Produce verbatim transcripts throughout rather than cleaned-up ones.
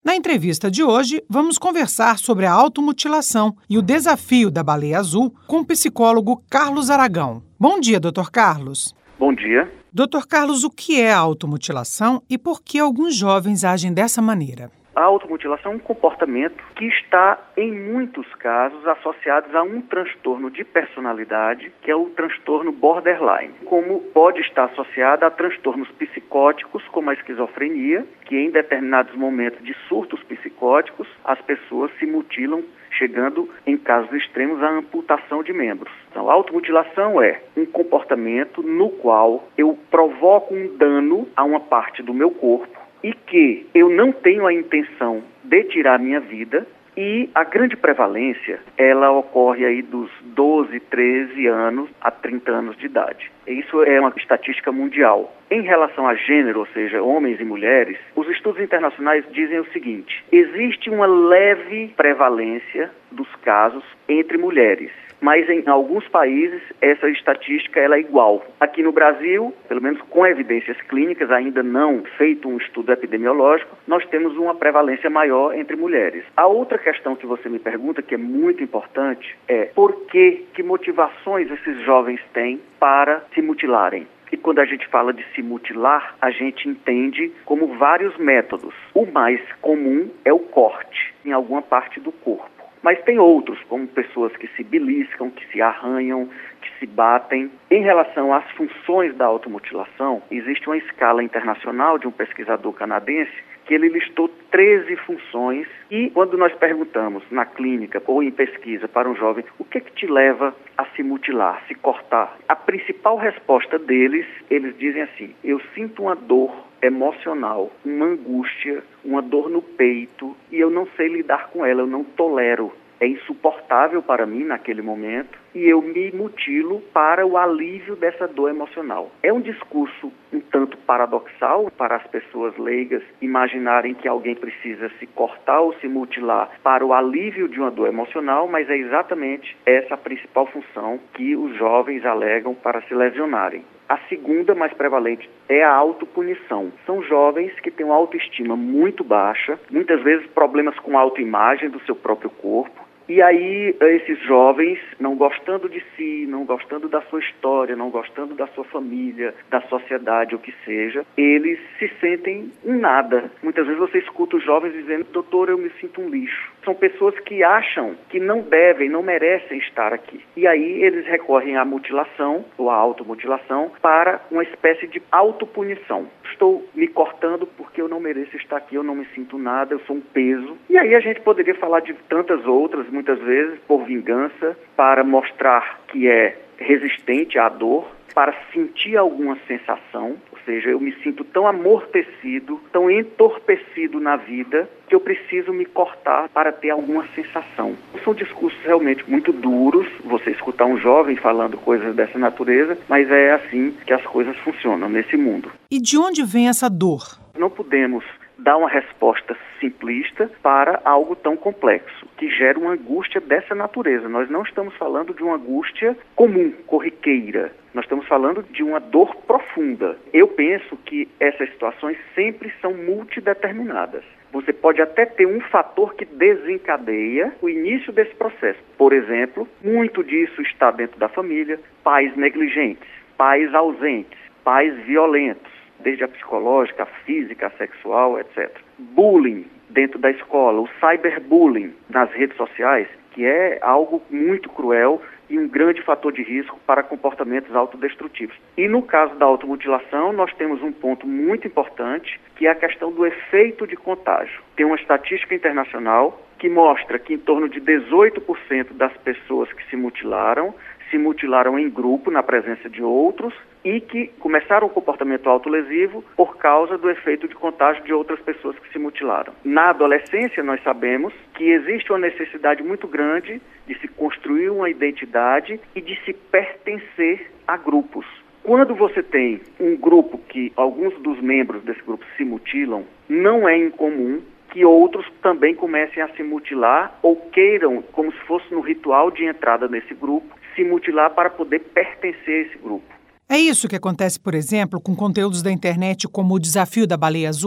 Na entrevista de hoje, vamos conversar sobre a automutilação e o desafio da baleia azul com o psicólogo Carlos Aragão. Bom dia, doutor Carlos. Bom dia. doutor Carlos, o que é a automutilação e por que alguns jovens agem dessa maneira? A automutilação é um comportamento que está, em muitos casos, associado a um transtorno de personalidade, que é o transtorno borderline, como pode estar associado a transtornos psicóticos, como a esquizofrenia, que em determinados momentos de surtos psicóticos, as pessoas se mutilam, chegando, em casos extremos, à amputação de membros. Então, a automutilação é um comportamento no qual eu provoco um dano a uma parte do meu corpo, e que eu não tenho a intenção de tirar a minha vida, e a grande prevalência, ela ocorre aí dos doze, treze anos a trinta anos de idade. Isso é uma estatística mundial. Em relação a gênero, ou seja, homens e mulheres, os estudos internacionais dizem o seguinte: existe uma leve prevalência dos casos entre mulheres, mas em alguns países essa estatística ela é igual. Aqui no Brasil, pelo menos com evidências clínicas, ainda não feito um estudo epidemiológico, nós temos uma prevalência maior entre mulheres. A outra questão que você me pergunta, que é muito importante, é por que, que motivações esses jovens têm para se mutilarem? E quando a gente fala de se mutilar, a gente entende como vários métodos. O mais comum é o corte em alguma parte do corpo. Mas tem outros, como pessoas que se beliscam, que se arranham, que se batem. Em relação às funções da automutilação, existe uma escala internacional de um pesquisador canadense que ele listou treze funções, e quando nós perguntamos na clínica ou em pesquisa para um jovem o que é que te leva a se mutilar, se cortar, a principal resposta deles, eles dizem assim: eu sinto uma dor emocional, uma angústia, uma dor no peito e eu não sei lidar com ela, eu não tolero. É insuportável para mim naquele momento e eu me mutilo para o alívio dessa dor emocional. É um discurso um tanto paradoxal para as pessoas leigas imaginarem que alguém precisa se cortar ou se mutilar para o alívio de uma dor emocional, mas é exatamente essa a principal função que os jovens alegam para se lesionarem. A segunda, mais prevalente, é a autopunição. São jovens que têm uma autoestima muito baixa, muitas vezes problemas com a autoimagem do seu próprio corpo. E aí, esses jovens, não gostando de si, não gostando da sua história, não gostando da sua família, da sociedade, o que seja, eles se sentem um nada. Muitas vezes você escuta os jovens dizendo: doutor, eu me sinto um lixo. São pessoas que acham que não devem, não merecem estar aqui. E aí eles recorrem à mutilação, ou à automutilação, para uma espécie de autopunição. Estou me cortando porque eu não mereço estar aqui, eu não me sinto nada, eu sou um peso. E aí a gente poderia falar de tantas outras, muitas vezes por vingança, para mostrar que é resistente à dor, para sentir alguma sensação, ou seja, eu me sinto tão amortecido, tão entorpecido na vida, que eu preciso me cortar para ter alguma sensação. São discursos realmente muito duros, você escutar um jovem falando coisas dessa natureza, mas é assim que as coisas funcionam nesse mundo. E de onde vem essa dor? Não podemos dar uma resposta simplista para algo tão complexo, que gera uma angústia dessa natureza. Nós não estamos falando de uma angústia comum, corriqueira. Nós estamos falando de uma dor profunda. Eu penso que essas situações sempre são multideterminadas. Você pode até ter um fator que desencadeia o início desse processo. Por exemplo, muito disso está dentro da família: pais negligentes, pais ausentes, pais violentos, desde a psicológica, a física, a sexual, etcétera. Bullying dentro da escola, o cyberbullying nas redes sociais, que é algo muito cruel e um grande fator de risco para comportamentos autodestrutivos. E no caso da automutilação, nós temos um ponto muito importante, que é a questão do efeito de contágio. Tem uma estatística internacional que mostra que em torno de dezoito por cento das pessoas que se mutilaram, se mutilaram em grupo, na presença de outros, e que começaram o comportamento autolesivo por causa do efeito de contágio de outras pessoas que se mutilaram. Na adolescência, nós sabemos que existe uma necessidade muito grande de se construir uma identidade e de se pertencer a grupos. Quando você tem um grupo que alguns dos membros desse grupo se mutilam, não é incomum que outros também comecem a se mutilar ou queiram, como se fosse no ritual de entrada nesse grupo, se mutilar para poder pertencer a esse grupo. É isso que acontece, por exemplo, com conteúdos da internet como o Desafio da Baleia Azul?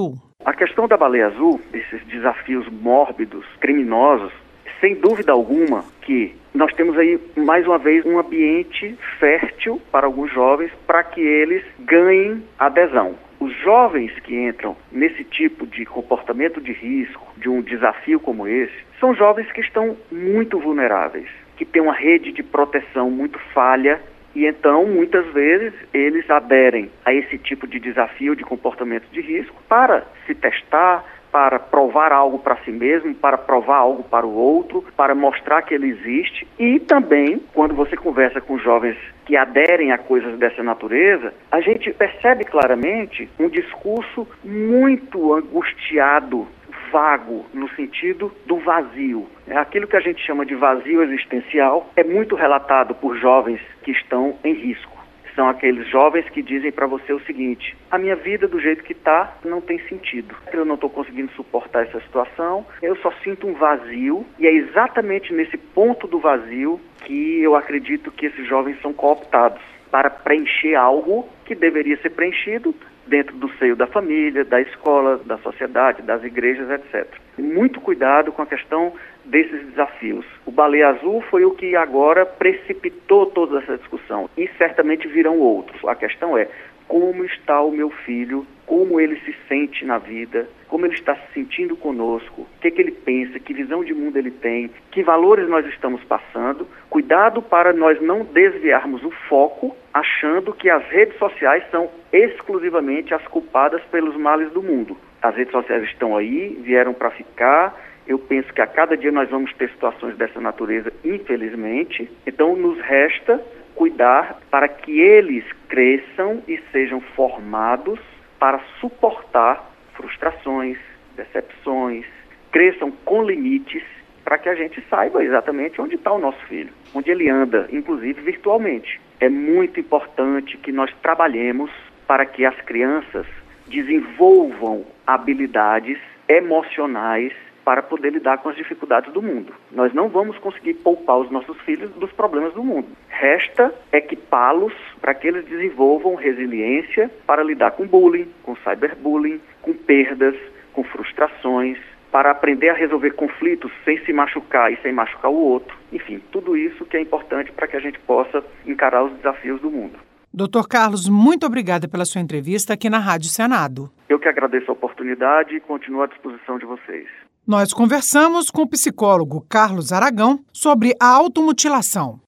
A questão da baleia azul, esses desafios mórbidos, criminosos, sem dúvida alguma que nós temos aí, mais uma vez, um ambiente fértil para alguns jovens para que eles ganhem adesão. Os jovens que entram nesse tipo de comportamento de risco, de um desafio como esse, são jovens que estão muito vulneráveis, que têm uma rede de proteção muito falha e então, muitas vezes, eles aderem a esse tipo de desafio de comportamento de risco para se testar, para provar algo para si mesmo, para provar algo para o outro, para mostrar que ele existe. E também, quando você conversa com jovens que aderem a coisas dessa natureza, a gente percebe claramente um discurso muito angustiado, vago, no sentido do vazio. Aquilo que a gente chama de vazio existencial é muito relatado por jovens que estão em risco. São aqueles jovens que dizem para você o seguinte: a minha vida do jeito que está não tem sentido. Eu não estou conseguindo suportar essa situação, eu só sinto um vazio, e é exatamente nesse ponto do vazio que eu acredito que esses jovens são cooptados para preencher algo que deveria ser preenchido dentro do seio da família, da escola, da sociedade, das igrejas, etcétera. Muito cuidado com a questão desses desafios. O Baleia Azul foi o que agora precipitou toda essa discussão e certamente virão outros. A questão é: como está o meu filho, como ele se sente na vida, como ele está se sentindo conosco, o que, que ele pensa, que visão de mundo ele tem, que valores nós estamos passando. Cuidado para nós não desviarmos o foco achando que as redes sociais são exclusivamente as culpadas pelos males do mundo. As redes sociais estão aí, vieram para ficar. Eu penso que a cada dia nós vamos ter situações dessa natureza, infelizmente. Então nos resta cuidar para que eles cresçam e sejam formados para suportar frustrações, decepções, cresçam com limites, para que a gente saiba exatamente onde está o nosso filho, onde ele anda, inclusive virtualmente. É muito importante que nós trabalhemos para que as crianças desenvolvam habilidades emocionais para poder lidar com as dificuldades do mundo. Nós não vamos conseguir poupar os nossos filhos dos problemas do mundo. Resta equipá-los para que eles desenvolvam resiliência para lidar com bullying, com cyberbullying, com perdas, com frustrações, para aprender a resolver conflitos sem se machucar e sem machucar o outro. Enfim, tudo isso que é importante para que a gente possa encarar os desafios do mundo. doutor Carlos, muito obrigada pela sua entrevista aqui na Rádio Senado. Eu que agradeço a oportunidade e continuo à disposição de vocês. Nós conversamos com o psicólogo Carlos Aragão sobre a automutilação.